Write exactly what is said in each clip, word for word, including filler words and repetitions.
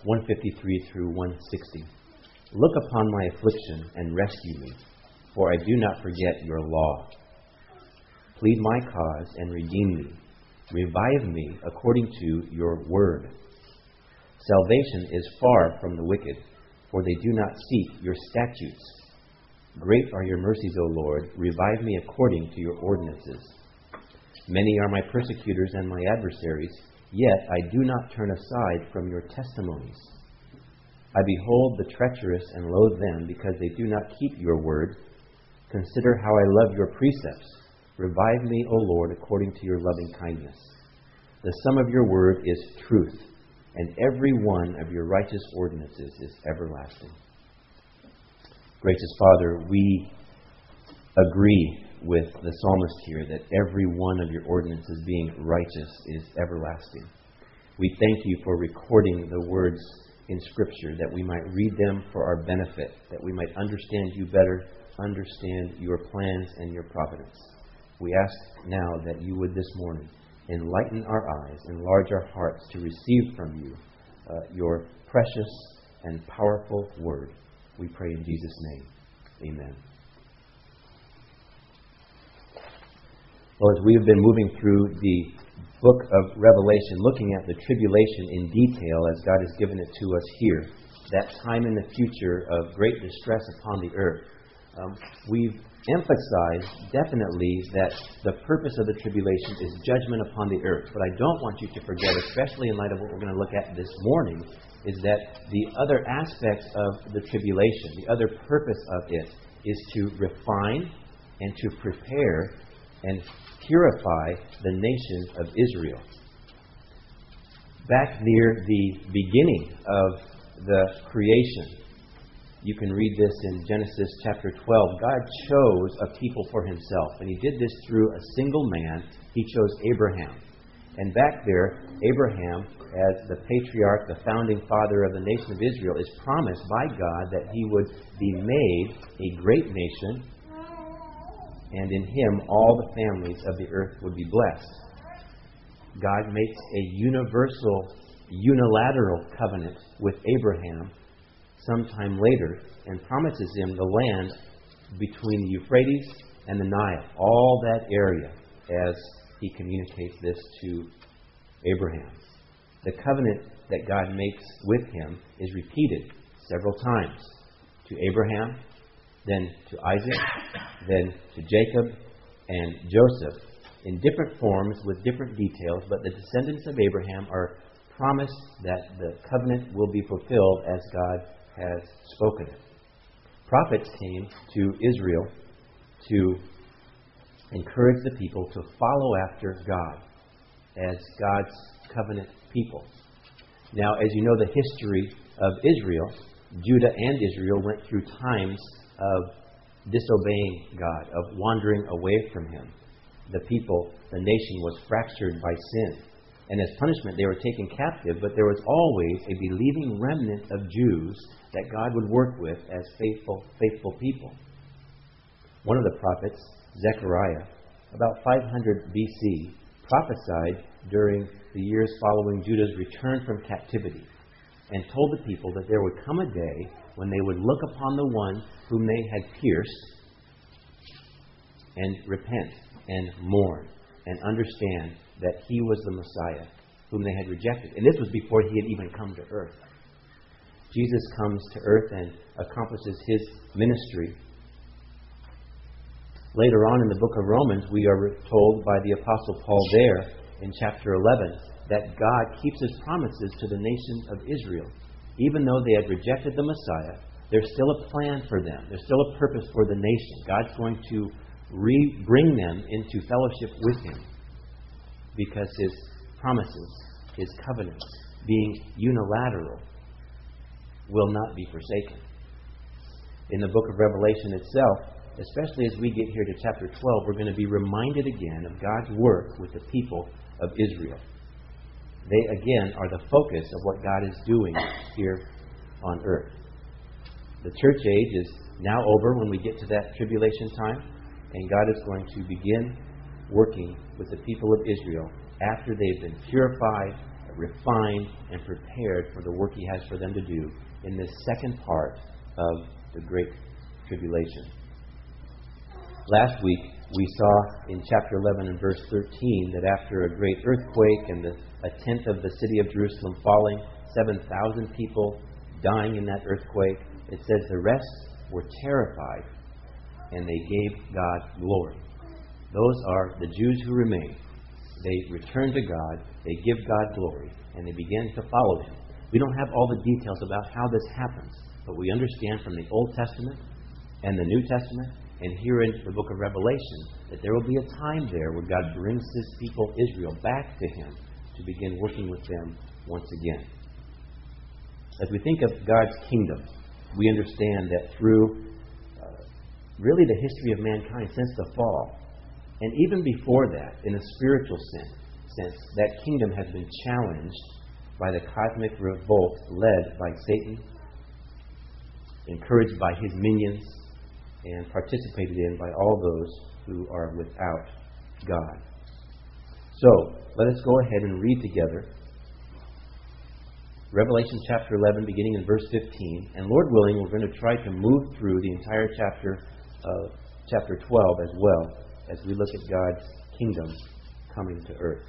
one fifty-three through one sixty. Look upon my affliction and rescue me, for I do not forget your law. Plead my cause and redeem me. Revive me according to your word. Salvation is far from the wicked, for they do not seek your statutes. Great are your mercies, O Lord. Revive me according to your ordinances. Many are my persecutors and my adversaries, yet I do not turn aside from your testimonies. I behold the treacherous and loathe them, because they do not keep your word. Consider how I love your precepts. Revive me, O Lord, according to your loving kindness. The sum of your word is truth, and every one of your righteous ordinances is everlasting. Gracious Father, we agree with the psalmist here that every one of your ordinances being righteous is everlasting. We thank you for recording the words in Scripture, that we might read them for our benefit, that we might understand you better, understand your plans and your providence. We ask now that you would this morning enlighten our eyes, enlarge our hearts to receive from you uh, your precious and powerful word. We pray in Jesus' name. Amen. Well, as we have been moving through the book of Revelation, looking at the tribulation in detail as God has given it to us here, that time in the future of great distress upon the earth, um, we've emphasized definitely that the purpose of the tribulation is judgment upon the earth. But I don't want you to forget, especially in light of what we're going to look at this morning, is that the other aspects of the tribulation, the other purpose of it, is to refine and to prepare and purify the nation of Israel. Back near the beginning of the creation, you can read this in Genesis chapter twelve. God chose a people for himself, and he did this through a single man. He chose Abraham. And back there, Abraham, as the patriarch, the founding father of the nation of Israel, is promised by God that he would be made a great nation, and in him all the families of the earth would be blessed. God makes a universal, unilateral covenant with Abraham sometime later and promises him the land between the Euphrates and the Nile, all that area, as he communicates this to Abraham. The covenant that God makes with him is repeated several times to Abraham, then to Isaac, then to Jacob and Joseph, in different forms with different details, but the descendants of Abraham are promised that the covenant will be fulfilled as God has spoken it. Prophets came to Israel to encourage the people to follow after God as God's covenant people. Now, as you know, the history of Israel, Judah and Israel went through times of disobeying God, of wandering away from him. The people, the nation was fractured by sin. And as punishment, they were taken captive, but there was always a believing remnant of Jews that God would work with as faithful, faithful people. One of the prophets, Zechariah, about five hundred B C, prophesied during the years following Judah's return from captivity and told the people that there would come a day when they would look upon the one whom they had pierced and repent and mourn and understand that he was the Messiah whom they had rejected. And this was before he had even come to earth. Jesus comes to earth and accomplishes his ministry. Later on in the book of Romans, we are told by the Apostle Paul there in chapter eleven that God keeps his promises to the nation of Israel. Even though they had rejected the Messiah, there's still a plan for them. There's still a purpose for the nation. God's going to re- bring them into fellowship with him because his promises, his covenants, being unilateral, will not be forsaken. In the book of Revelation itself, especially as we get here to chapter twelve, we're going to be reminded again of God's work with the people of Israel. They, again, are the focus of what God is doing here on earth. The church age is now over when we get to that tribulation time, and God is going to begin working with the people of Israel after they've been purified, refined and prepared for the work He has for them to do in this second part of the Great Tribulation. Last week, we saw in chapter eleven and verse thirteen that after a great earthquake and the, a tenth of the city of Jerusalem falling, seven thousand people dying in that earthquake, it says the rest were terrified and they gave God glory. Those are the Jews who remain. They return to God, they give God glory, and they begin to follow Him. We don't have all the details about how this happens, but we understand from the Old Testament and the New Testament and here in the book of Revelation that there will be a time there where God brings His people, Israel, back to Him to begin working with them once again. As we think of God's kingdom, we understand that through uh, really the history of mankind since the fall, and even before that, in a spiritual sense, sense, that kingdom has been challenged by the cosmic revolt led by Satan, encouraged by his minions, and participated in by all those who are without God. So, let us go ahead and read together Revelation chapter eleven, beginning in verse fifteen. And Lord willing, we're going to try to move through the entire chapter, uh, chapter twelve as well, as we look at God's kingdom coming to earth.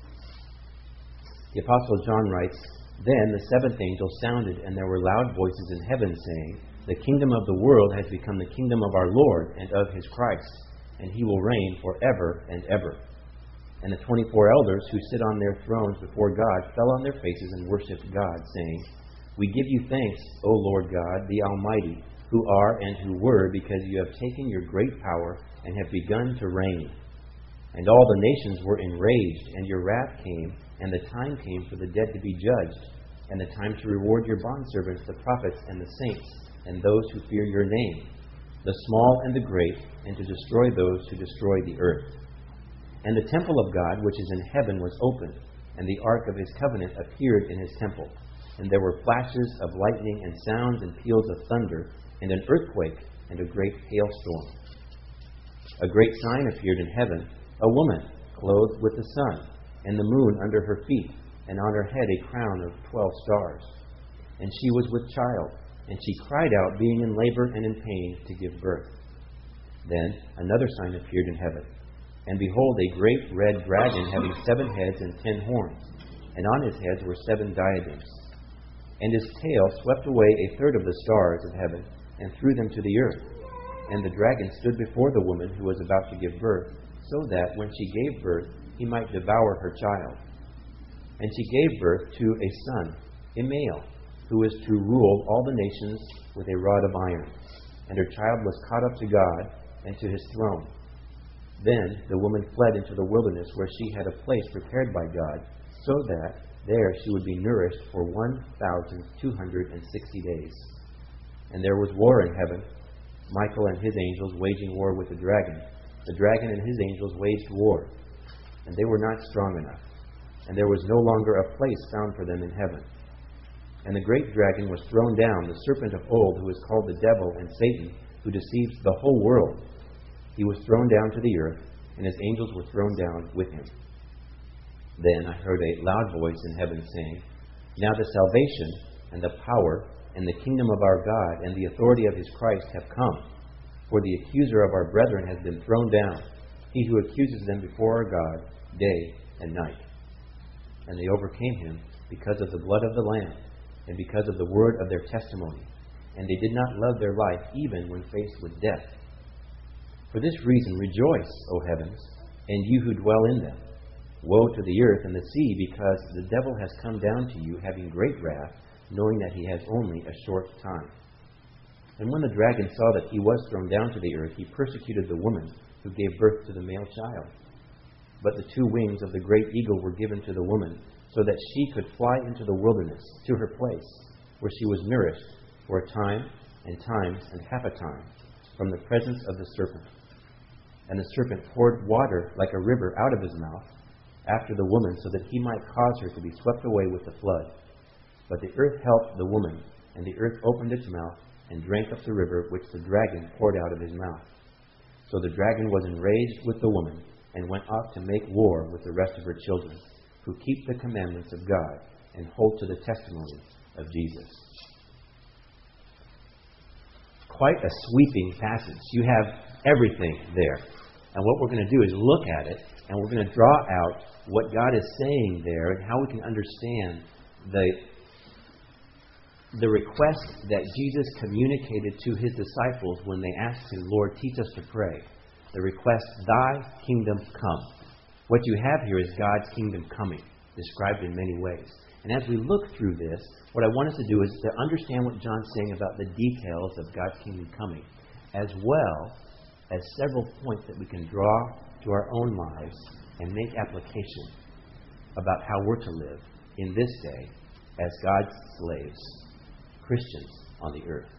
The Apostle John writes, Then the seventh angel sounded, and there were loud voices in heaven saying, The kingdom of the world has become the kingdom of our Lord and of His Christ, and He will reign forever and ever. And the twenty-four elders who sit on their thrones before God fell on their faces and worshipped God, saying, We give you thanks, O Lord God, the Almighty, who are and who were, because you have taken your great power and have begun to reign. And all the nations were enraged, and your wrath came, and the time came for the dead to be judged, and the time to reward your bondservants, the prophets and the saints, and those who fear your name, the small and the great, and to destroy those who destroy the earth. And the temple of God, which is in heaven, was opened, and the ark of His covenant appeared in His temple. And there were flashes of lightning, and sounds and peals of thunder, and an earthquake, and a great hailstorm. A great sign appeared in heaven, a woman clothed with the sun, and the moon under her feet, and on her head a crown of twelve stars. And she was with child, and she cried out, being in labor and in pain, to give birth. Then another sign appeared in heaven, and behold, a great red dragon having seven heads and ten horns, and on his heads were seven diadems. And his tail swept away a third of the stars of heaven, and threw them to the earth. And the dragon stood before the woman who was about to give birth, so that when she gave birth, he might devour her child. And she gave birth to a son, a male, who is to rule all the nations with a rod of iron. And her child was caught up to God and to His throne. Then the woman fled into the wilderness, where she had a place prepared by God, so that there she would be nourished for one thousand two hundred sixty days. And there was war in heaven, Michael and his angels waging war with the dragon. The dragon and his angels waged war, and they were not strong enough, and there was no longer a place found for them in heaven. And the great dragon was thrown down, the serpent of old, who is called the devil and Satan, who deceives the whole world. He was thrown down to the earth, and his angels were thrown down with him. Then I heard a loud voice in heaven saying, Now the salvation and the power and the kingdom of our God and the authority of His Christ have come. For the accuser of our brethren has been thrown down, he who accuses them before our God day and night. And they overcame him because of the blood of the Lamb and because of the word of their testimony. And they did not love their life even when faced with death. For this reason rejoice, O heavens, and you who dwell in them. Woe to the earth and the sea, because the devil has come down to you, having great wrath, knowing that he has only a short time. And when the dragon saw that he was thrown down to the earth, he persecuted the woman who gave birth to the male child. But the two wings of the great eagle were given to the woman, so that she could fly into the wilderness, to her place, where she was nourished for a time, and times, and half a time, from the presence of the serpent. And the serpent poured water like a river out of his mouth after the woman, so that he might cause her to be swept away with the flood. But the earth helped the woman, and the earth opened its mouth and drank up the river which the dragon poured out of his mouth. So the dragon was enraged with the woman, and went off to make war with the rest of her children, who keep the commandments of God and hold to the testimony of Jesus. Quite a sweeping passage. You have everything there. And what we're going to do is look at it, and we're going to draw out what God is saying there and how we can understand the, the request that Jesus communicated to his disciples when they asked him, Lord, teach us to pray. The request, thy kingdom come. What you have here is God's kingdom coming, described in many ways. And as we look through this, what I want us to do is to understand what John's saying about the details of God's kingdom coming, as well as several points that we can draw to our own lives and make application about how we're to live in this day as God's slaves, Christians on the earth.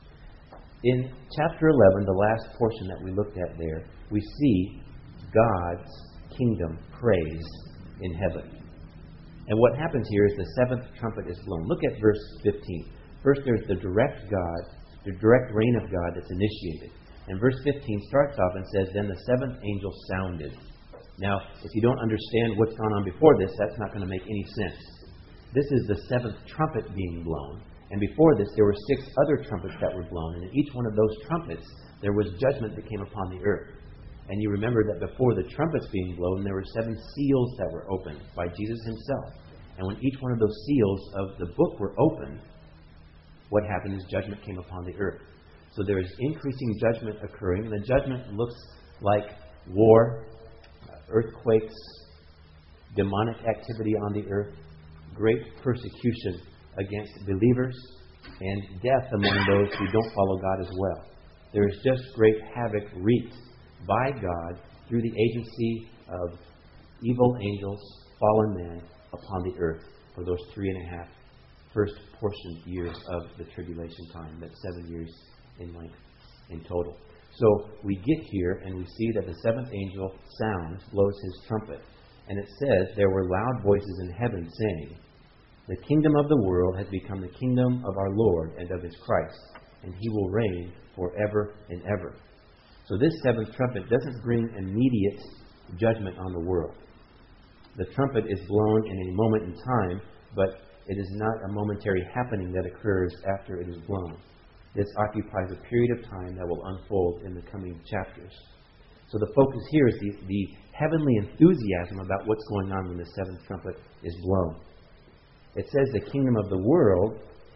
In chapter eleven, the last portion that we looked at there, we see God's kingdom praised in heaven. And what happens here is the seventh trumpet is blown. Look at verse fifteen. First, there's the direct God, the direct reign of God that's initiated. And verse fifteen starts off and says, then the seventh angel sounded. Now, if you don't understand what's gone on before this, that's not going to make any sense. This is the seventh trumpet being blown. And before this, there were six other trumpets that were blown. And in each one of those trumpets, there was judgment that came upon the earth. And you remember that before the trumpets being blown, there were seven seals that were opened by Jesus himself. And when each one of those seals of the book were opened, what happened is judgment came upon the earth. So there is increasing judgment occurring. And the judgment looks like war, earthquakes, demonic activity on the earth, great persecution against believers, and death among those who don't follow God as well. There is just great havoc wreaked by God through the agency of evil angels, fallen man, upon the earth for those three and a half first portion years of the tribulation time. That's seven years in length in total. So we get here and we see that the seventh angel sounds, blows his trumpet. And it says, there were loud voices in heaven saying, the kingdom of the world has become the kingdom of our Lord and of his Christ, and he will reign forever and ever. So this seventh trumpet doesn't bring immediate judgment on the world. The trumpet is blown in a moment in time, but it is not a momentary happening that occurs after it is blown. This occupies a period of time that will unfold in the coming chapters. So the focus here is the, the heavenly enthusiasm about what's going on when the seventh trumpet is blown. It says the kingdom of the world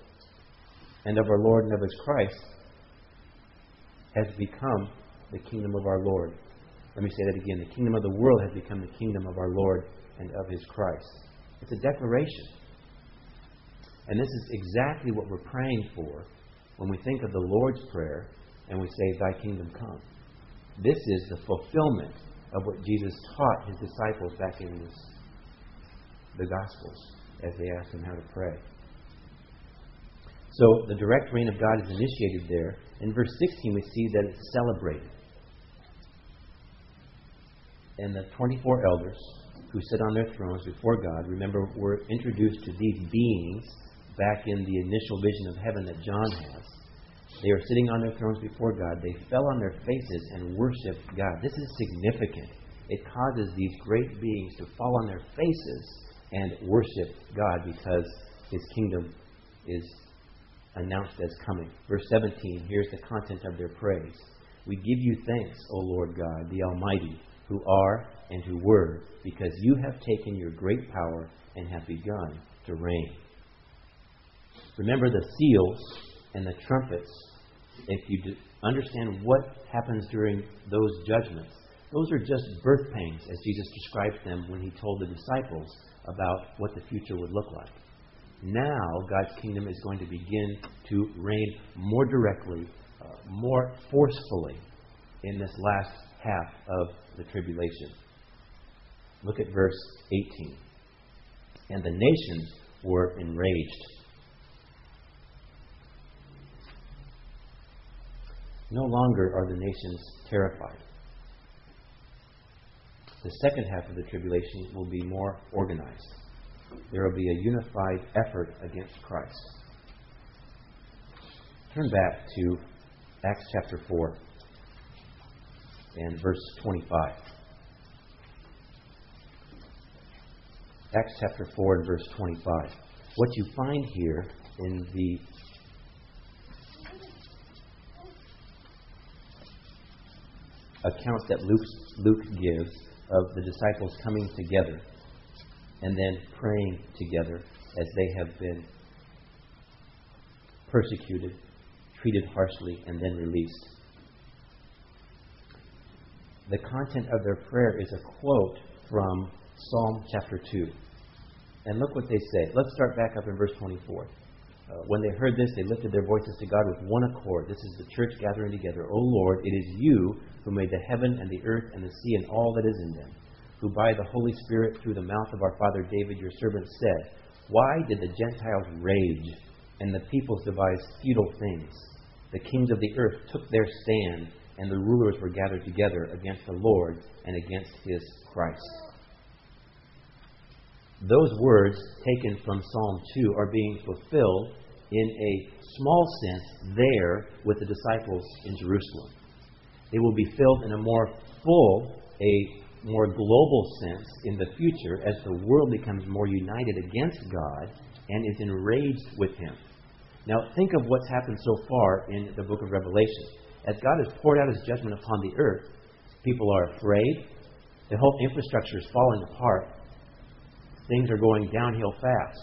and of our Lord and of his Christ has become the kingdom of our Lord. Let me say that again. The kingdom of the world has become the kingdom of our Lord and of his Christ. It's a declaration. And this is exactly what we're praying for when we think of the Lord's Prayer and we say, thy kingdom come. This is the fulfillment of what Jesus taught his disciples back in this, the Gospels as they asked him how to pray. So the direct reign of God is initiated there. In verse sixteen we see that it's celebrated. And the twenty-four elders who sit on their thrones before God, remember, were introduced to these beings back in the initial vision of heaven that John has. They are sitting on their thrones before God. They fell on their faces and worshiped God. This is significant. It causes these great beings to fall on their faces and worship God because his kingdom is announced as coming. Verse seventeen, here's the content of their praise. We give you thanks, O Lord God, the Almighty, who are and who were, because you have taken your great power and have begun to reign. Remember the seals and the trumpets. If you understand what happens during those judgments, those are just birth pains, as Jesus described them when he told the disciples about what the future would look like. Now, God's kingdom is going to begin to reign more directly, uh, more forcefully in this last half of the tribulation. Look at verse eighteen. And the nations were enraged. No longer are the nations terrified. The second half of the tribulation will be more organized. There will be a unified effort against Christ. Turn back to Acts chapter four and verse twenty-five. Acts chapter four and verse twenty-five. What you find here in the accounts that Luke, Luke gives of the disciples coming together and then praying together as they have been persecuted, treated harshly, and then released. The content of their prayer is a quote from Psalm chapter two. And look what they say. Let's start back up in verse twenty-four. Uh, when they heard this, they lifted their voices to God with one accord. This is the church gathering together. O Lord, it is you who made the heaven and the earth and the sea and all that is in them, who by the Holy Spirit through the mouth of our father David, your servant, said, why did the Gentiles rage and the peoples devise futile things? The kings of the earth took their stand, and the rulers were gathered together against the Lord and against his Christ. Those words taken from Psalm two are being fulfilled in a small sense there with the disciples in Jerusalem. They will be filled in a more full, a more global sense in the future as the world becomes more united against God and is enraged with him. Now think of what's happened so far in the book of Revelation. As God has poured out his judgment upon the earth, people are afraid. The whole infrastructure is falling apart. Things are going downhill fast.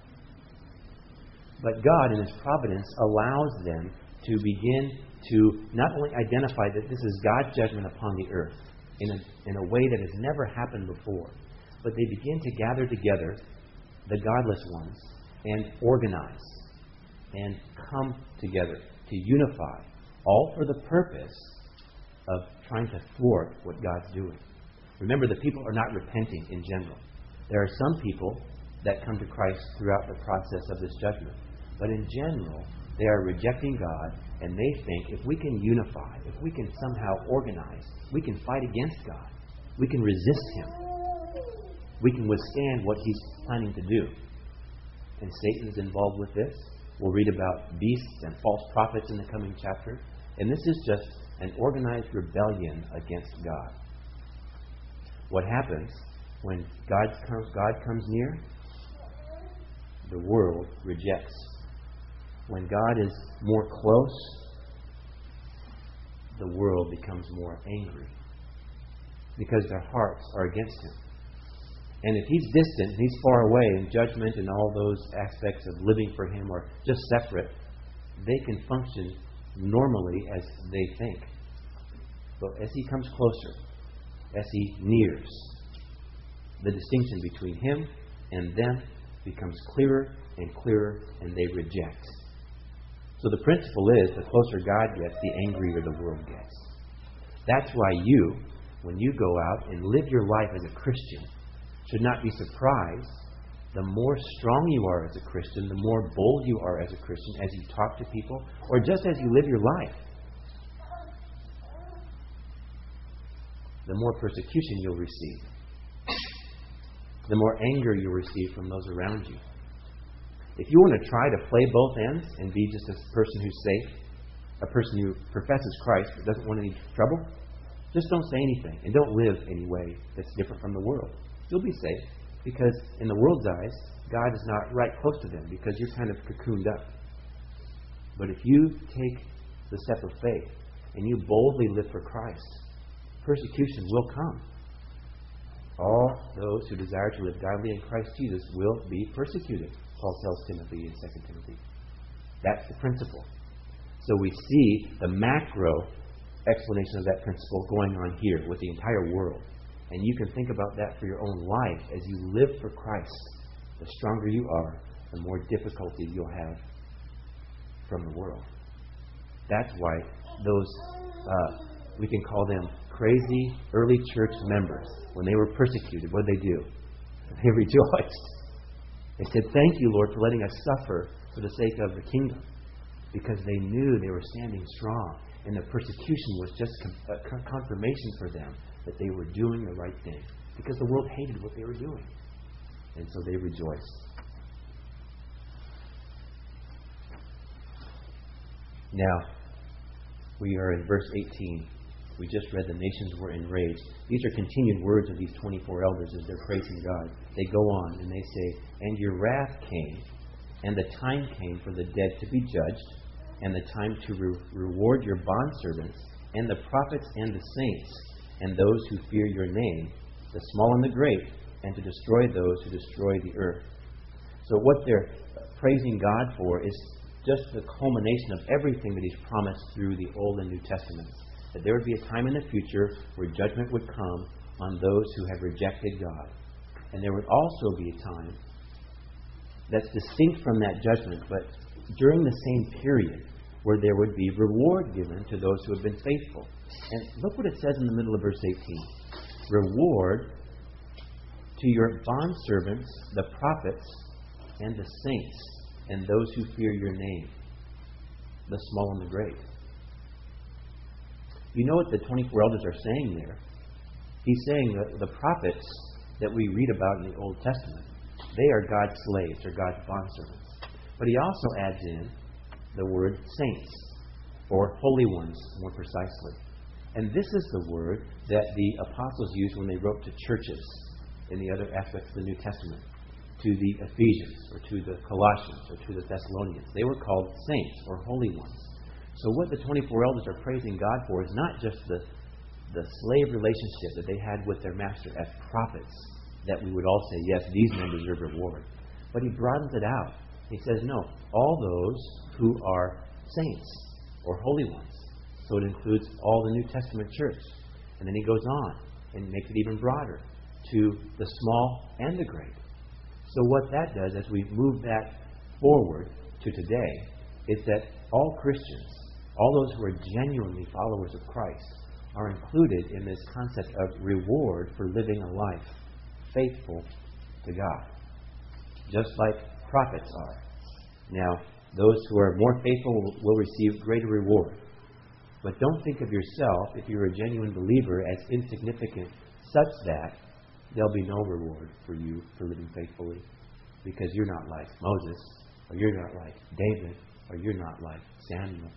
But God, in his providence, allows them to begin to not only identify that this is God's judgment upon the earth in a, in a way that has never happened before, but they begin to gather together, the godless ones, and organize and come together to unify, all for the purpose of trying to thwart what God's doing. Remember, the people are not repenting in general. There are some people that come to Christ throughout the process of this judgment. But in general, they are rejecting God, and they think if we can unify, if we can somehow organize, we can fight against God. We can resist him. We can withstand what he's planning to do. And Satan is involved with this. We'll read about beasts and false prophets in the coming chapter. And this is just an organized rebellion against God. What happens when God comes, God comes near? The world rejects. When God is more close, the world becomes more angry because their hearts are against him. And if he's distant, and he's far away, and judgment and all those aspects of living for him are just separate, they can function normally as they think. But as he comes closer, as he nears, the distinction between him and them becomes clearer and clearer, and they reject. So the principle is, the closer God gets, the angrier the world gets. That's why you, when you go out and live your life as a Christian, should not be surprised. The more strong you are as a Christian, the more bold you are as a Christian as you talk to people, or just as you live your life, the more persecution you'll receive. The more anger you'll receive from those around you. If you want to try to play both ends and be just a person who's safe, a person who professes Christ but doesn't want any trouble, just don't say anything and don't live any way that's different from the world. You'll be safe because in the world's eyes, God is not right close to them because you're kind of cocooned up. But if you take the step of faith and you boldly live for Christ, persecution will come. All those who desire to live godly in Christ Jesus will be persecuted, Paul tells Timothy in Second Timothy. That's the principle. So we see the macro explanation of that principle going on here with the entire world. And you can think about that for your own life. As you live for Christ, the stronger you are, the more difficulty you'll have from the world. That's why those, uh, we can call them crazy early church members, when they were persecuted, what did they do? They rejoiced. They said, thank you, Lord, for letting us suffer for the sake of the kingdom. Because they knew they were standing strong. And the persecution was just a confirmation for them that they were doing the right thing. Because the world hated what they were doing. And so they rejoiced. Now, we are in verse eighteen. We just read the nations were enraged. These are continued words of these twenty-four elders as they're praising God. They go on and they say, and your wrath came, and the time came for the dead to be judged, and the time to re- reward your bondservants, and the prophets and the saints, and those who fear your name, the small and the great, and to destroy those who destroy the earth. So what they're praising God for is just the culmination of everything that He's promised through the Old and New Testaments. That there would be a time in the future where judgment would come on those who have rejected God. And there would also be a time that's distinct from that judgment, but during the same period where there would be reward given to those who have been faithful. And look what it says in the middle of verse eighteen. Reward to your bondservants, the prophets, and the saints, and those who fear your name, the small and the great. You know what the twenty-four elders are saying there? He's saying that the prophets that we read about in the Old Testament, they are God's slaves or God's bondservants. But he also adds in the word saints, or holy ones more precisely. And this is the word that the apostles used when they wrote to churches in the other aspects of the New Testament, to the Ephesians, or to the Colossians, or to the Thessalonians. They were called saints, or holy ones. So what the twenty-four elders are praising God for is not just the, the slave relationship that they had with their master as prophets, that we would all say, yes, these men deserve reward. But he broadens it out. He says, no, all those who are saints, or holy ones. So it includes all the New Testament church. And then he goes on and makes it even broader, to the small and the great. So what that does, as we move that forward to today, is that all Christians, all those who are genuinely followers of Christ, are included in this concept of reward for living a life faithful to God, just like prophets are. Now, those who are more faithful will receive greater reward. But don't think of yourself, if you're a genuine believer, as insignificant, such that there'll be no reward for you for living faithfully, because you're not like Moses, or you're not like David, or you're not like Samuel.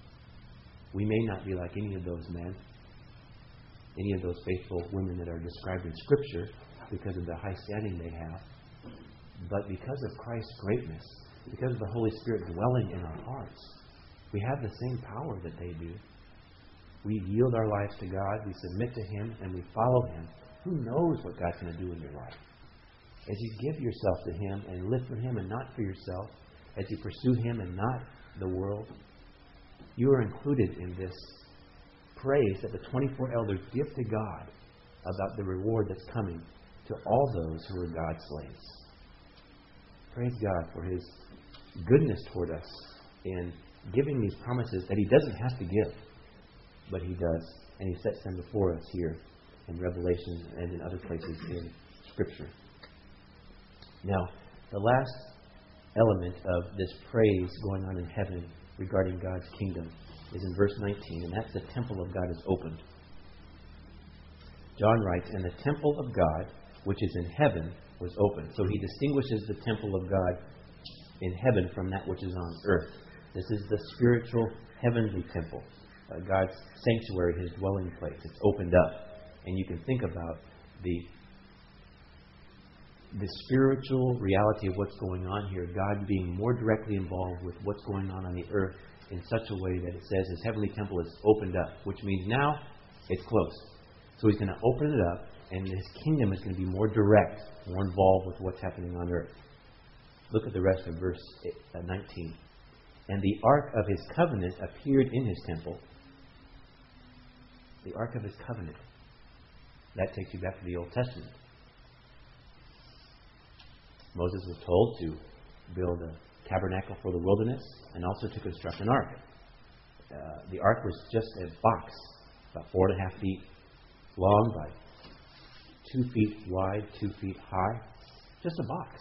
We may not be like any of those men, any of those faithful women that are described in Scripture because of the high standing they have. But because of Christ's greatness, because of the Holy Spirit dwelling in our hearts, we have the same power that they do. We yield our lives to God, we submit to Him, and we follow Him. Who knows what God's going to do in your life? As you give yourself to Him and live for Him and not for yourself, as you pursue Him and not the world, you are included in this praise that the twenty-four elders give to God about the reward that's coming to all those who are God's slaves. Praise God for His goodness toward us in giving these promises that He doesn't have to give, but He does, and He sets them before us here in Revelation and in other places in Scripture. Now, the last element of this praise going on in heaven regarding God's kingdom is in verse nineteen, and that's the temple of God is opened. John writes, and the temple of God, which is in heaven, was opened. So he distinguishes the temple of God in heaven from that which is on earth. This is the spiritual heavenly temple, uh, God's sanctuary, His dwelling place. It's opened up. And you can think about the the spiritual reality of what's going on here, God being more directly involved with what's going on on the earth in such a way that it says His heavenly temple is opened up, which means now it's closed. So He's going to open it up, and His kingdom is going to be more direct, more involved with what's happening on earth. Look at the rest of verse nineteen. And the ark of His covenant appeared in His temple. The ark of His covenant. That takes you back to the Old Testament. Moses was told to build a tabernacle for the wilderness and also to construct an ark. Uh, the ark was just a box, about four and a half feet long by two feet wide, two feet high. Just a box.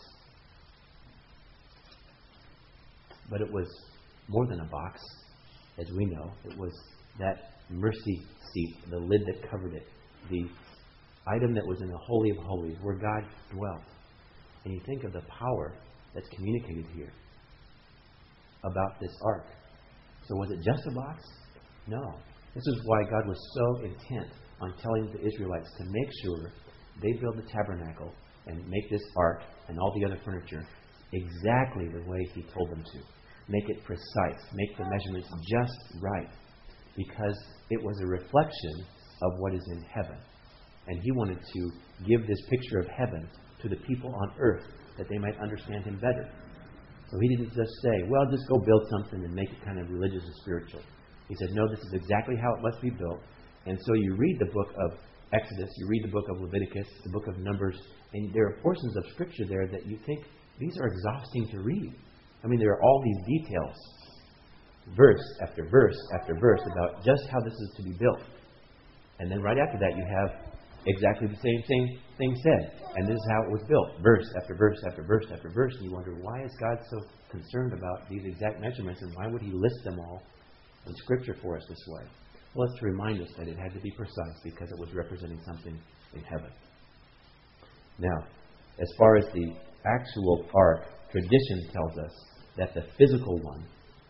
But it was more than a box, as we know. It was that mercy seat, the lid that covered it, the item that was in the Holy of Holies, where God dwelt. And you think of the power that's communicated here about this ark. So was it just a box? No. This is why God was so intent on telling the Israelites to make sure they build the tabernacle and make this ark and all the other furniture exactly the way He told them to. Make it precise. Make the measurements just right. Because it was a reflection of what is in heaven. And He wanted to give this picture of heaven to the people on earth that they might understand Him better. So He didn't just say, well, just go build something and make it kind of religious and spiritual. He said, no, this is exactly how it must be built. And so you read the book of Exodus, you read the book of Leviticus, the book of Numbers, and there are portions of Scripture there that you think, these are exhausting to read. I mean, there are all these details, verse after verse after verse, about just how this is to be built. And then right after that, you have exactly the same thing, thing said. And this is how it was built, verse after verse after verse after verse. And you wonder, why is God so concerned about these exact measurements, and why would He list them all in Scripture for us this way? Well, it's to remind us that it had to be precise because it was representing something in heaven. Now, as far as the actual ark, tradition tells us that the physical one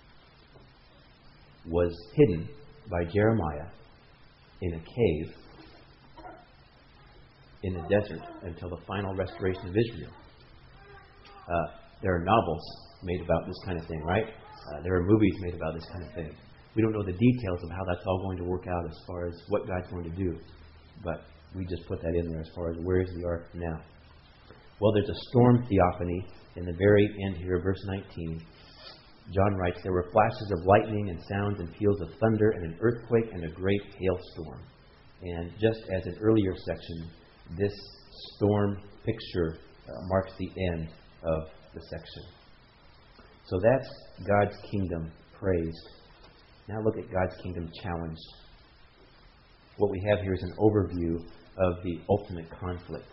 was hidden by Jeremiah in a cave in the desert until the final restoration of Israel. Uh, there are novels made about this kind of thing, right? Uh, there are movies made about this kind of thing. We don't know the details of how that's all going to work out as far as what God's going to do. But we just put that in there as far as where is the ark now. Well, there's a storm theophany in the very end here, verse nineteen. John writes, there were flashes of lightning and sounds and peals of thunder and an earthquake and a great hailstorm. And just as an earlier section, this storm picture uh, marks the end of the section. So that's God's kingdom praised. Now look at God's kingdom challenged. What we have here is an overview of the ultimate conflict.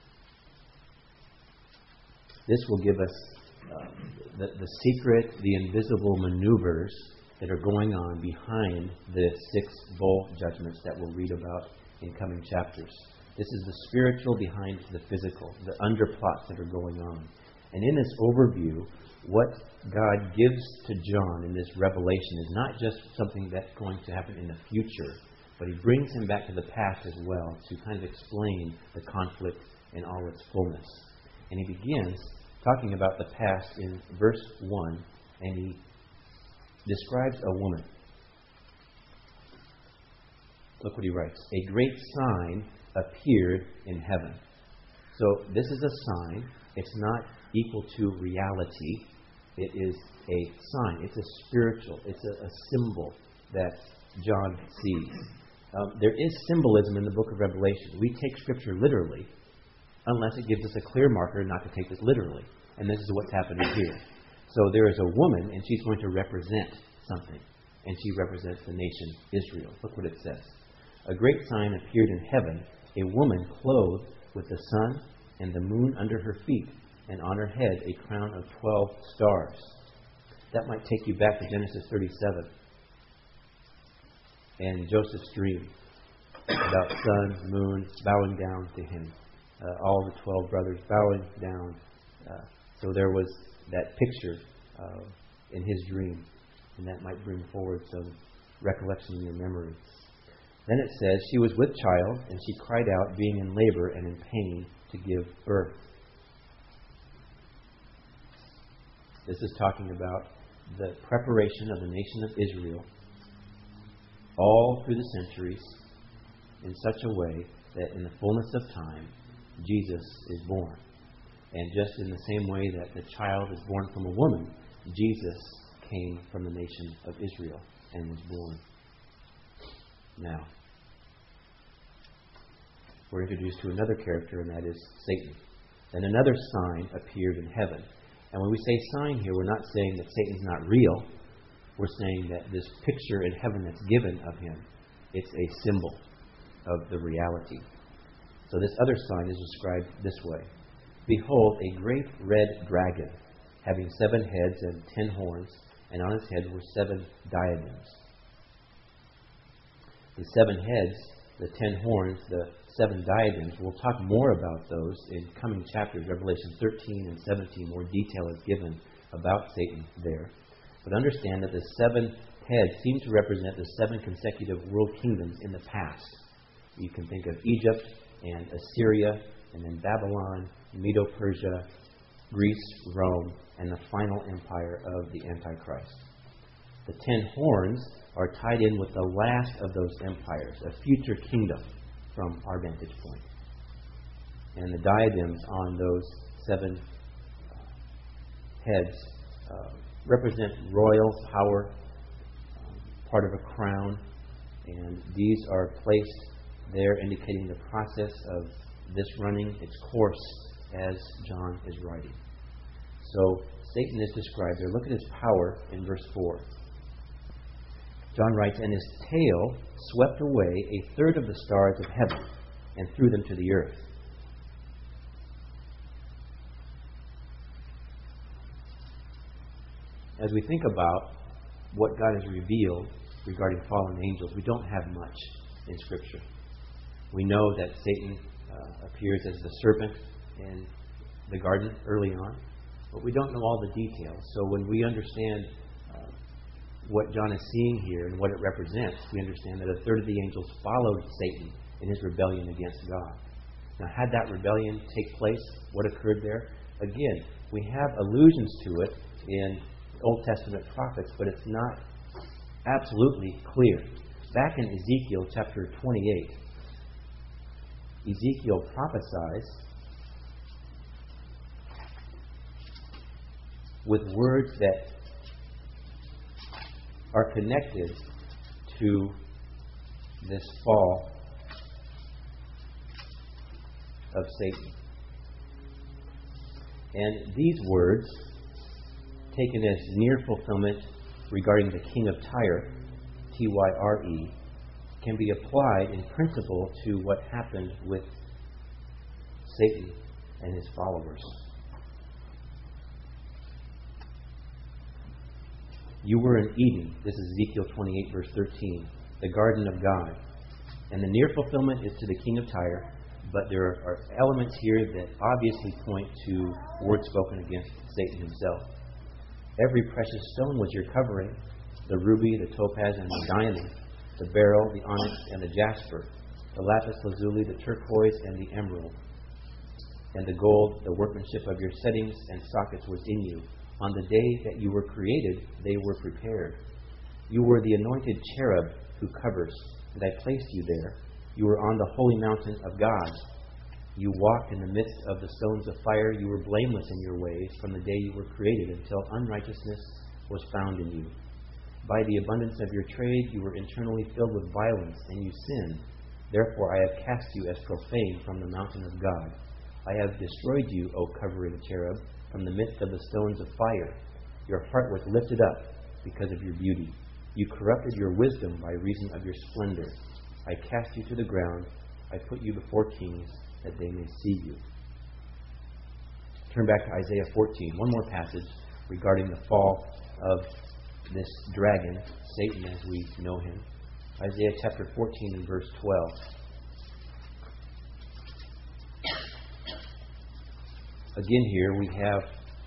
This will give us uh, the, the secret, the invisible maneuvers that are going on behind the six bowl judgments that we'll read about in coming chapters. This is the spiritual behind the physical, the underplots that are going on. And in this overview, what God gives to John in this revelation is not just something that's going to happen in the future, but He brings him back to the past as well to kind of explain the conflict in all its fullness. And He begins talking about the past in verse one, and He describes a woman. Look what He writes. A great sign appeared in heaven. So this is a sign. It's not equal to reality. It is a sign. It's a spiritual. It's a, a symbol that John sees. Um, there is symbolism in the book of Revelation. We take Scripture literally unless it gives us a clear marker not to take this literally. And this is what's happening here. So there is a woman, and she's going to represent something. And she represents the nation Israel. Look what it says. A great sign appeared in heaven, a woman clothed with the sun and the moon under her feet, and on her head a crown of twelve stars. That might take you back to Genesis thirty-seven and Joseph's dream about sun, moon, bowing down to him. Uh, all the twelve brothers bowing down. Uh, so there was that picture uh, in his dream, and that might bring forward some recollection in your memory. Then it says, she was with child, and she cried out, being in labor and in pain to give birth. This is talking about the preparation of the nation of Israel all through the centuries in such a way that in the fullness of time, Jesus is born. And just in the same way that the child is born from a woman, Jesus came from the nation of Israel and was born. Now, we're introduced to another character, and that is Satan. Then another sign appeared in heaven. And when we say sign here, we're not saying that Satan's not real. We're saying that this picture in heaven that's given of him, it's a symbol of the reality. So this other sign is described this way. Behold, a great red dragon, having seven heads and ten horns, and on his head were seven diadems. The seven heads, the ten horns, the seven diadems, we'll talk more about those in coming chapters. Revelation thirteen and seventeen, more detail is given about Satan there. But understand that the seven heads seem to represent the seven consecutive world kingdoms in the past. You can think of Egypt and Assyria, and then Babylon, Medo-Persia, Greece, Rome, and the final empire of the Antichrist. The ten horns are tied in with the last of those empires, a future kingdom from our vantage point. And the diadems on those seven heads uh, represent royal power, um, part of a crown, and these are placed there indicating the process of this running its course as John is writing. So Satan is described there. Look at his power in verse four. John writes, "And his tail swept away a third of the stars of heaven and threw them to the earth." As we think about what God has revealed regarding fallen angels, we don't have much in Scripture. We know that Satan uh, appears as the serpent in the garden early on, but we don't know all the details. So when we understand uh, what John is seeing here and what it represents, we understand that a third of the angels followed Satan in his rebellion against God. Now, had that rebellion take place, what occurred there? Again, we have allusions to it in Old Testament prophets, but it's not absolutely clear. Back in Ezekiel chapter twenty-eight, Ezekiel prophesies with words that are connected to this fall of Satan. And these words, taken as near fulfillment regarding the king of Tyre, T Y R E, can be applied in principle to what happened with Satan and his followers. You were in Eden. This is Ezekiel twenty-eight, verse thirteen, the garden of God. And the near fulfillment is to the king of Tyre, but there are elements here that obviously point to words spoken against Satan himself. Every precious stone was your covering, the ruby, the topaz, and the diamond, the beryl, the onyx, and the jasper, the lapis lazuli, the turquoise, and the emerald. And the gold, the workmanship of your settings and sockets was in you. On the day that you were created, they were prepared. You were the anointed cherub who covers, and I placed you there. You were on the holy mountain of God. You walked in the midst of the stones of fire. You were blameless in your ways from the day you were created until unrighteousness was found in you. By the abundance of your trade, you were internally filled with violence, and you sinned. Therefore I have cast you as profane from the mountain of God. I have destroyed you, O covering cherub, from the midst of the stones of fire. Your heart was lifted up because of your beauty. You corrupted your wisdom by reason of your splendor. I cast you to the ground. I put you before kings, that they may see you. Turn back to Isaiah fourteen. One more passage regarding the fall of this dragon, Satan as we know him. Isaiah chapter fourteen and verse twelve. Again here we have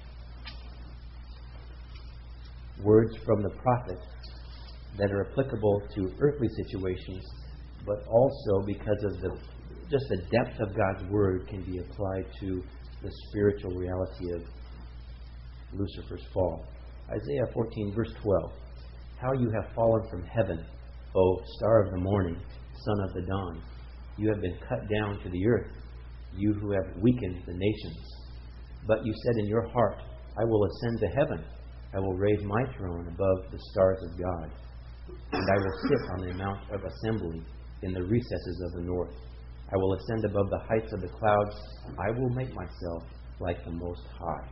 words from the prophet that are applicable to earthly situations, but also because of the just the depth of God's word can be applied to the spiritual reality of Lucifer's fall. Isaiah fourteen, verse twelve. How you have fallen from heaven, O star of the morning, son of the dawn. You have been cut down to the earth, you who have weakened the nations. But you said in your heart, I will ascend to heaven. I will raise my throne above the stars of God. And I will sit on the mount of assembly in the recesses of the north. I will ascend above the heights of the clouds. I will make myself like the Most High.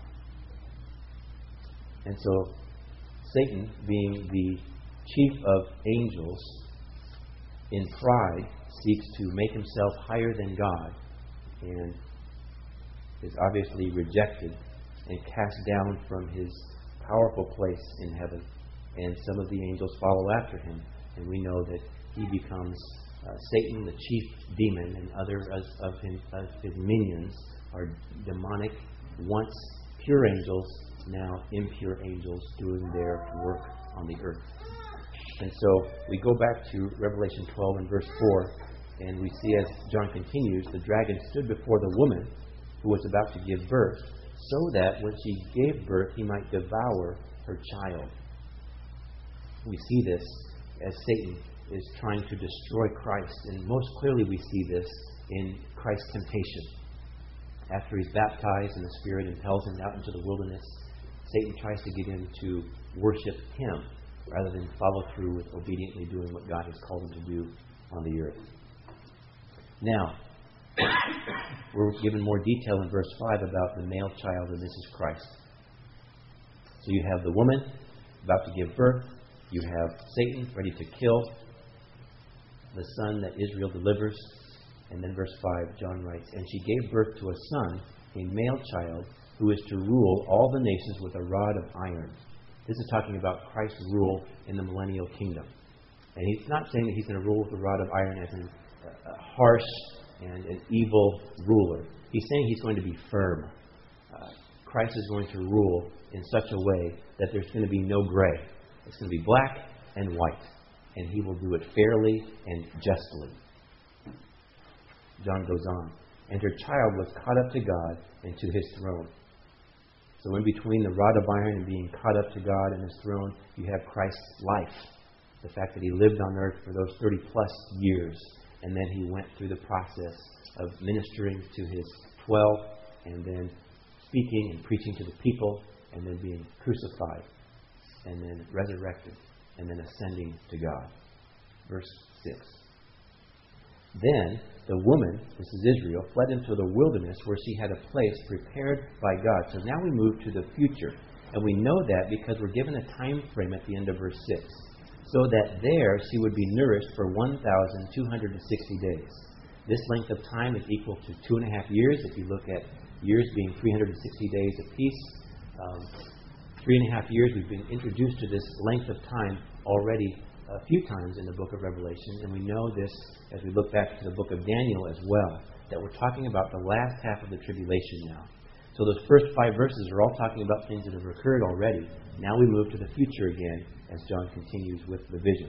And so, Satan, being the chief of angels, in pride, seeks to make himself higher than God, and is obviously rejected and cast down from his powerful place in heaven. And some of the angels follow after him, and we know that he becomes uh, Satan, the chief demon, and others of, him, of his minions are demonic, once pure angels, now impure angels doing their work on the earth. And so we go back to Revelation twelve and verse four, and we see as John continues, the dragon stood before the woman who was about to give birth, so that when she gave birth, he might devour her child. We see this as Satan is trying to destroy Christ, and most clearly we see this in Christ's temptation. After he's baptized and the Spirit impels him out into the wilderness, Satan tries to get him to worship him rather than follow through with obediently doing what God has called him to do on the earth. Now, we're given more detail in verse five about the male child, and this is Christ. So you have the woman about to give birth. You have Satan ready to kill the son that Israel delivers. And then verse five, John writes, "And she gave birth to a son, a male child, who is to rule all the nations with a rod of iron." This is talking about Christ's rule in the millennial kingdom. And he's not saying that he's going to rule with a rod of iron as in a harsh and an evil ruler. He's saying he's going to be firm. Uh, Christ is going to rule in such a way that there's going to be no gray. It's going to be black and white. And he will do it fairly and justly. John goes on. "And her child was caught up to God and to his throne." So in between the rod of iron and being caught up to God and his throne, you have Christ's life. The fact that he lived on earth for those thirty plus years. And then he went through the process of ministering to his twelve, and then speaking and preaching to the people, and then being crucified, and then resurrected, and then ascending to God. Verse six. "Then the woman," this is Israel, "fled into the wilderness where she had a place prepared by God." So now we move to the future. And we know that because we're given a time frame at the end of verse six. "So that there she would be nourished for one thousand two hundred sixty days. This length of time is equal to two and a half years. If you look at years being three hundred sixty days apiece, um, three and a half years, we've been introduced to this length of time already a few times in the book of Revelation. And we know this as we look back to the book of Daniel as well, that we're talking about the last half of the tribulation now. So those first five verses are all talking about things that have occurred already. Now we move to the future again as John continues with the vision.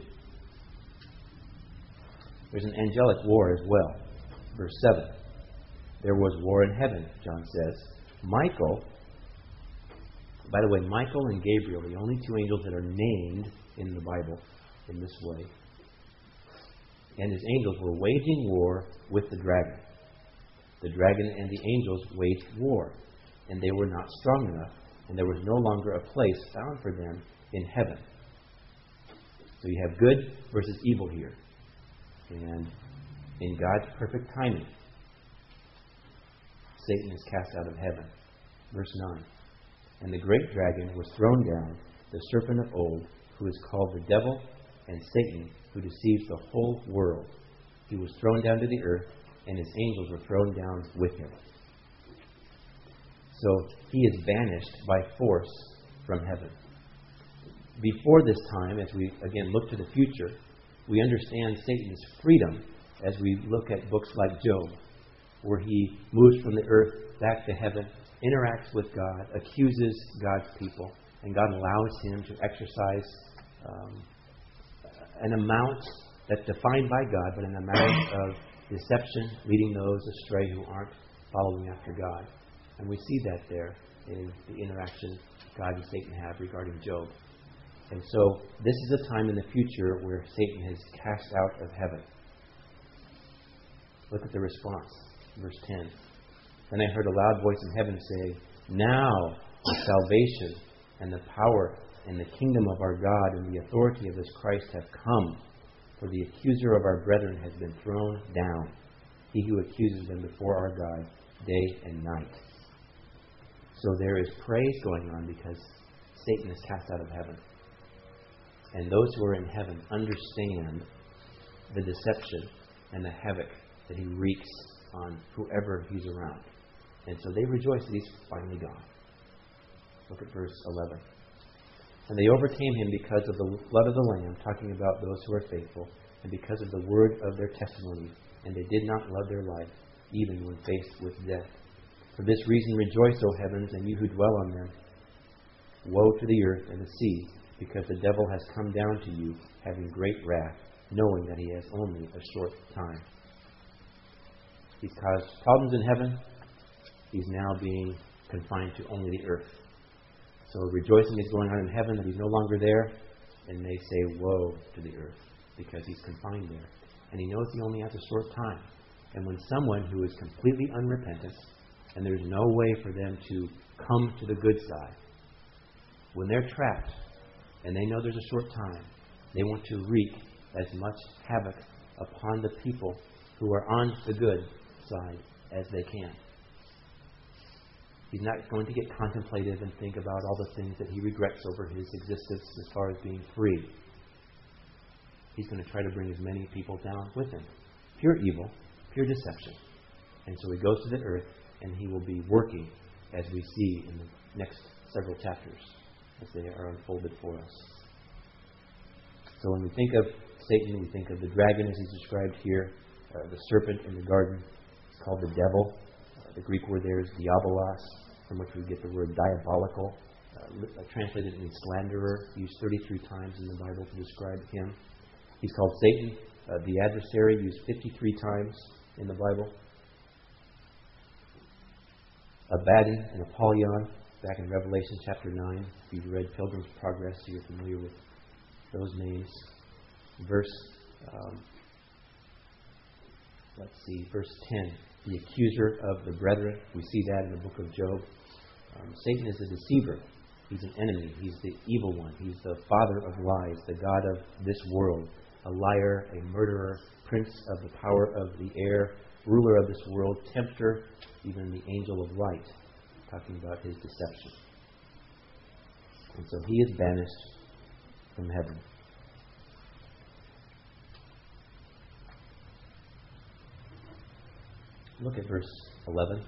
There's an angelic war as well. Verse seven. "There was war in heaven," John says. "Michael," by the way, Michael and Gabriel, the only two angels that are named in the Bible in this way, and his angels were waging war with the dragon. The dragon and the angels waged war, and they were not strong enough, and there was no longer a place found for them in heaven. So you have good versus evil here. And in God's perfect timing, Satan is cast out of heaven. Verse nine. "And the great dragon was thrown down, the serpent of old, who is called the devil and Satan, who deceives the whole world. He was thrown down to the earth, and his angels were thrown down with him." So he is banished by force from heaven. Before this time, as we again look to the future, we understand Satan's freedom as we look at books like Job, where he moves from the earth back to heaven, interacts with God, accuses God's people, and God allows him to exercise um, an amount that's defined by God, but an amount of deception, leading those astray who aren't following after God. And we see that there in the interaction God and Satan have regarding Job. And so this is a time in the future where Satan is cast out of heaven. Look at the response. Verse ten. "Then I heard a loud voice in heaven say, 'Now the salvation and the power and the kingdom of our God and the authority of this Christ have come. For the accuser of our brethren has been thrown down, he who accuses them before our God day and night.'" So there is praise going on because Satan is cast out of heaven. And those who are in heaven understand the deception and the havoc that he wreaks on whoever he's around. And so they rejoice that he's finally gone. Look at verse eleven. "And they overcame him because of the blood of the Lamb," talking about those who are faithful, "and because of the word of their testimony, and they did not love their life, even when faced with death. For this reason rejoice, O heavens, and you who dwell on them. Woe to the earth and the sea, because the devil has come down to you having great wrath, knowing that he has only a short time. He's caused problems in heaven. He's now being confined to only the earth. So rejoicing is going on in heaven that he's no longer there, and they say woe to the earth because he's confined there. And he knows he only has a short time. And when someone who is completely unrepentant, and there's no way for them to come to the good side, when they're trapped and they know there's a short time, they want to wreak as much havoc upon the people who are on the good side as they can. He's not going to get contemplative and think about all the things that he regrets over his existence as far as being free. He's going to try to bring as many people down with him. Pure evil, pure deception. And so he goes to the earth, and he will be working, as we see in the next several chapters, as they are unfolded for us. So when we think of Satan, we think of the dragon as he's described here, uh, the serpent in the garden. It's called the devil. Uh, the Greek word there is diabolos, from which we get the word diabolical. Uh, translated in slanderer, used thirty-three times in the Bible to describe him. He's called Satan, uh, the adversary, used fifty-three times in the Bible. Abaddon and Apollyon, back in Revelation chapter nine. If you've read Pilgrim's Progress, you're familiar with those names. Verse, um, let's see, verse ten. The accuser of the brethren. We see that in the book of Job. Um, Satan is a deceiver. He's an enemy. He's the evil one. He's the father of lies, the god of this world, a liar, a murderer, prince of the power of the air, ruler of this world, tempter, even the angel of light, talking about his deception. And so he is banished from heaven. Look at verse eleven.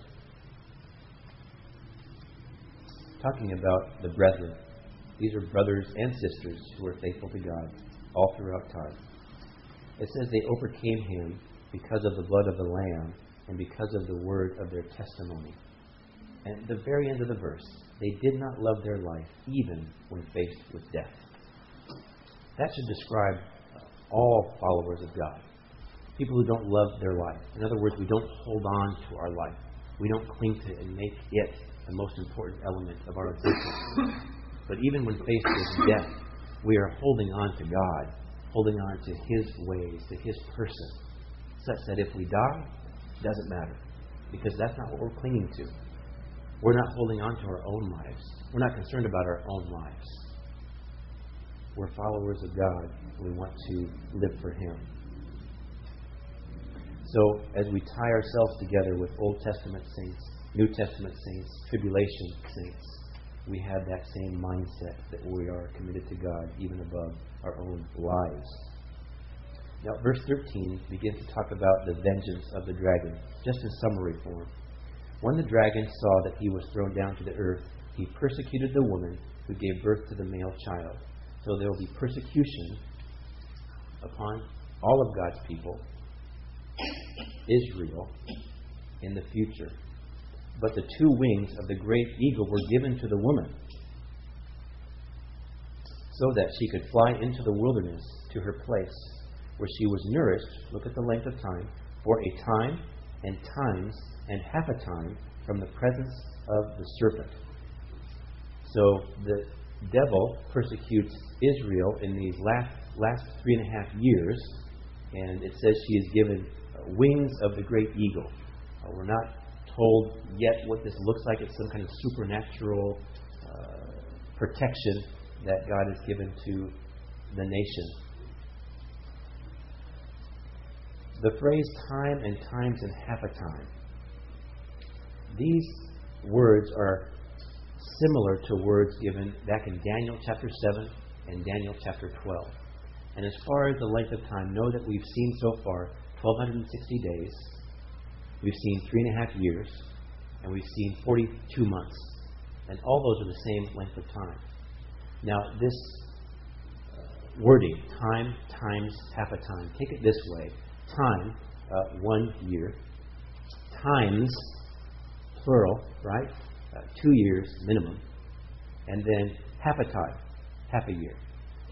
Talking about the brethren. These are brothers and sisters who are faithful to God all throughout time. It says they overcame him because of the blood of the Lamb and because of the word of their testimony. And at the very end of the verse, they did not love their life even when faced with death. That should describe all followers of God. People who don't love their life. In other words, we don't hold on to our life. We don't cling to it and make it the most important element of our existence. But even when faced with death, we are holding on to God, holding on to His ways, to His person, such that if we die, it doesn't matter, because that's not what we're clinging to. We're not holding on to our own lives. We're not concerned about our own lives. We're followers of God. We want to live for Him. So, as we tie ourselves together with Old Testament saints, New Testament saints, tribulation saints, we have that same mindset that we are committed to God even above our own lives. Now, verse thirteen begins to talk about the vengeance of the dragon, just in summary form. When the dragon saw that he was thrown down to the earth, he persecuted the woman who gave birth to the male child. So there will be persecution upon all of God's people, Israel, in the future. But the two wings of the great eagle were given to the woman so that she could fly into the wilderness to her place where she was nourished, look at the length of time, for a time and times and half a time from the presence of the serpent. So the devil persecutes Israel in these last, last three and a half years, and it says she is given wings of the great eagle. Uh, we're not told yet what this looks like. It's some kind of supernatural uh, protection that God has given to the nation. The phrase time and times and half a time. These words are similar to words given back in Daniel chapter seven and Daniel chapter twelve. And as far as the length of time, know that we've seen so far twelve sixty days, we've seen three and a half years, and we've seen forty-two months. And all those are the same length of time. Now, this uh, wording, time times half a time, take it this way. Time, uh, one year. Times, plural, right? Uh, two years minimum. And then half a time, half a year.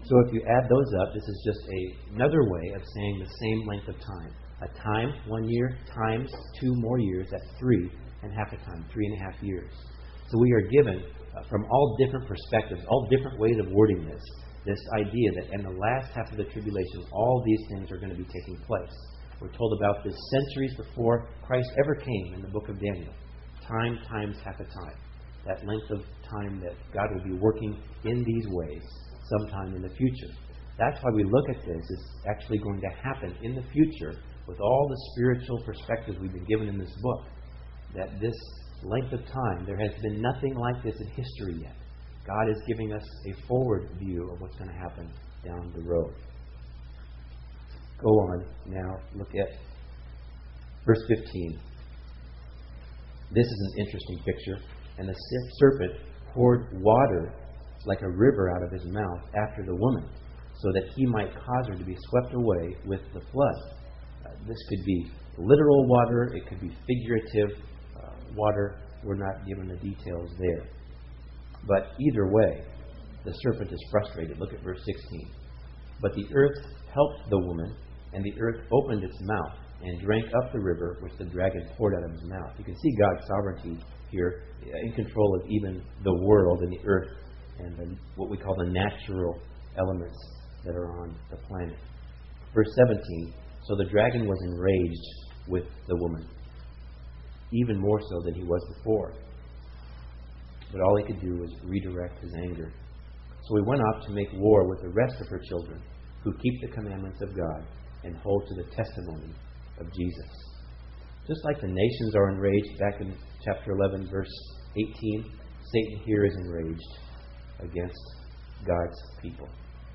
So if you add those up, this is just a, another way of saying the same length of time. A time, one year, times two more years, that's three, and half a time, three and a half years. So we are given, uh, from all different perspectives, all different ways of wording this, this idea that in the last half of the tribulation, all these things are going to be taking place. We're told about this centuries before Christ ever came in the book of Daniel. Time times half a time. That length of time that God will be working in these ways sometime in the future. That's why we look at this as actually going to happen in the future with all the spiritual perspectives we've been given in this book. That this length of time, there has been nothing like this in history yet. God is giving us a forward view of what's going to happen down the road. Go on now, look at verse fifteen. This is an interesting picture. And the serpent poured water like a river out of his mouth after the woman, so that he might cause her to be swept away with the flood. Uh, this could be literal water, it could be figurative uh, water. We're not given the details there. But either way, the serpent is frustrated. Look at verse sixteen. But the earth helped the woman, and the earth opened its mouth and drank up the river which the dragon poured out of his mouth. You can see God's sovereignty here, in control of even the world and the earth and the, what we call the natural elements that are on the planet. Verse seventeen, so the dragon was enraged with the woman, even more so than he was before. But all he could do was redirect his anger. So he went off to make war with the rest of her children, who keep the commandments of God and hold to the testimony of Jesus. Just like the nations are enraged back in chapter eleven, verse eighteen, Satan here is enraged against God's people.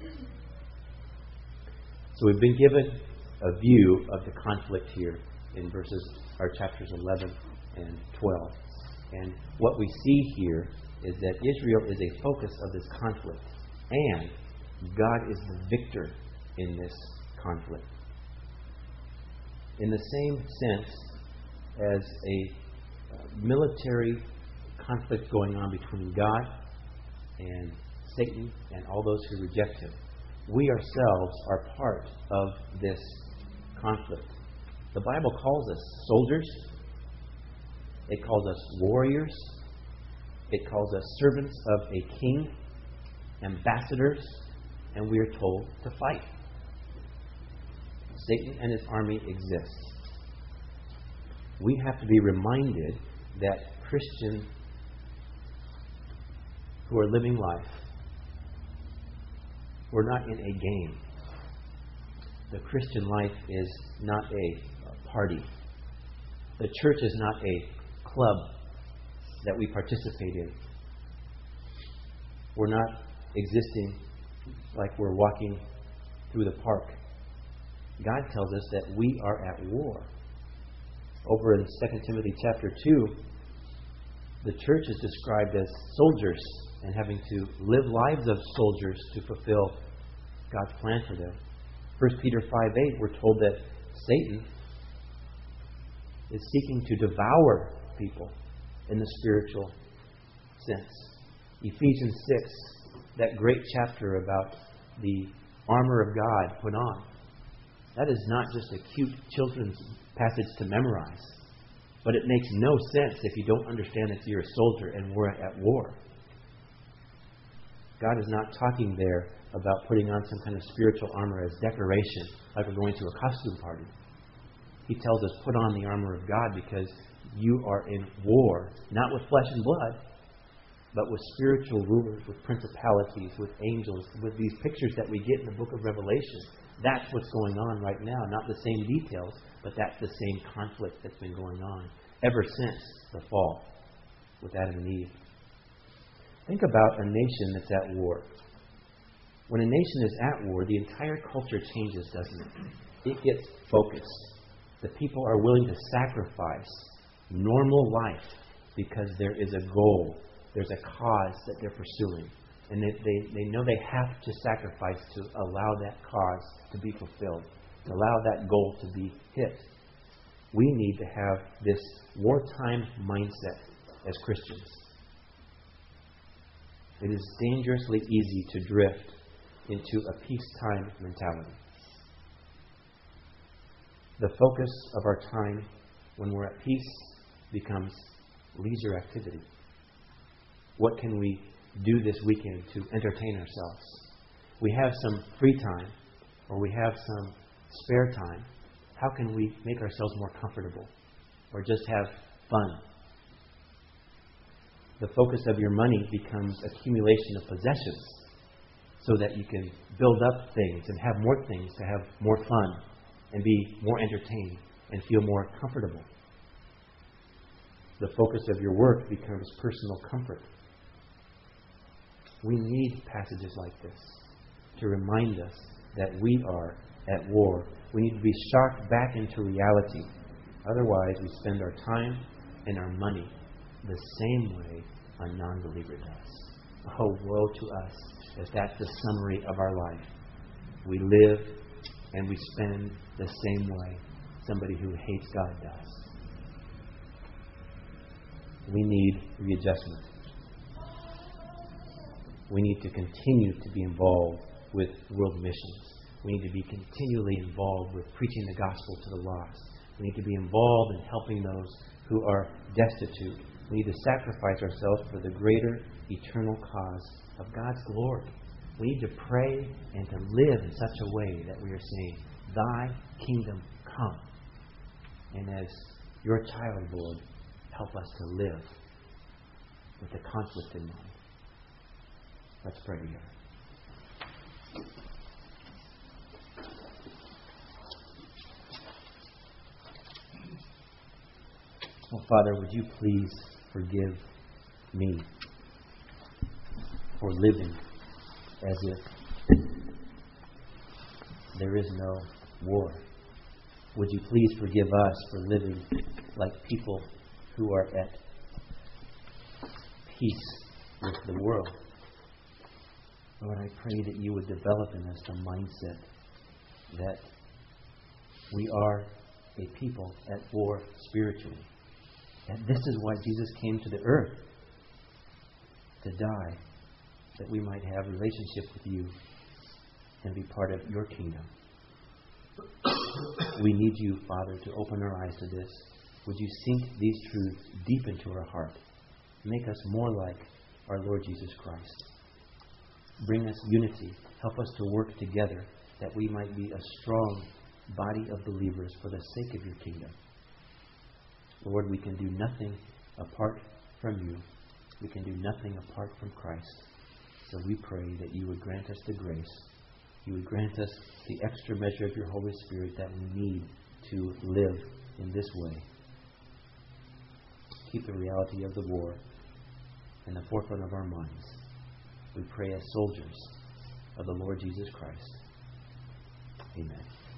So we've been given a view of the conflict here in verses or chapters eleven and twelve. And what we see here is that Israel is a focus of this conflict, and God is the victor in this conflict. In the same sense as a uh, military conflict going on between God and Satan and all those who reject him, we ourselves are part of this conflict. The Bible calls us soldiers. It calls us warriors. It calls us servants of a king, ambassadors, and we are told to fight. Satan and his army exist. We have to be reminded that Christians who are living life, we're not in a game. The Christian life is not a party. The church is not a club that we participate in. We're not existing like we're walking through the park. God tells us that we are at war. Over in Second Timothy chapter two, the church is described as soldiers and having to live lives of soldiers to fulfill God's plan for them. First Peter five eight, we're told that Satan is seeking to devour people in the spiritual sense. Ephesians six, that great chapter about the armor of God put on. That is not just a cute children's passage to memorize, but it makes no sense if you don't understand that you're a soldier and we're at war. God is not talking there about putting on some kind of spiritual armor as decoration, like we're going to a costume party. He tells us, put on the armor of God because you are in war, not with flesh and blood, but with spiritual rulers, with principalities, with angels, with these pictures that we get in the book of Revelation. That's what's going on right now. Not the same details, but that's the same conflict that's been going on ever since the fall with Adam and Eve. Think about a nation that's at war. When a nation is at war, the entire culture changes, doesn't it? It gets focused. The people are willing to sacrifice normal life because there is a goal. There's a cause that they're pursuing. And they, they, they know they have to sacrifice to allow that cause to be fulfilled, to allow that goal to be hit. We need to have this wartime mindset as Christians. It is dangerously easy to drift into a peacetime mentality. The focus of our time when we're at peace becomes leisure activity. What can we do this weekend to entertain ourselves? We have some free time, or we have some spare time. How can we make ourselves more comfortable, or just have fun? The focus of your money becomes accumulation of possessions, so that you can build up things and have more things to have more fun and be more entertained and feel more comfortable. The focus of your work becomes personal comfort. We need passages like this to remind us that we are at war. We need to be shocked back into reality. Otherwise, we spend our time and our money the same way a non-believer does. Oh, woe to us if that's the summary of our life. We live and we spend the same way somebody who hates God does. We need readjustment. We need to continue to be involved with world missions. We need to be continually involved with preaching the gospel to the lost. We need to be involved in helping those who are destitute. We need to sacrifice ourselves for the greater eternal cause of God's glory. We need to pray and to live in such a way that we are saying, Thy kingdom come. And as your child, Lord, help us to live with the conflict in mind. Let's pray together. Oh, Father, would you please forgive me for living as if there is no war. Would you please forgive us for living like people who are at peace with the world. Lord, I pray that you would develop in us the mindset that we are a people at war spiritually. That this is why Jesus came to the earth, to die, that we might have a relationship with you and be part of your kingdom. We need you, Father, to open our eyes to this. Would you sink these truths deep into our heart? Make us more like our Lord Jesus Christ. Bring us unity. Help us to work together that we might be a strong body of believers for the sake of your kingdom. Lord, we can do nothing apart from you. We can do nothing apart from Christ. So we pray that you would grant us the grace. You would grant us the extra measure of your Holy Spirit that we need to live in this way. Keep the reality of the war in the forefront of our minds. We pray as soldiers of the Lord Jesus Christ. Amen.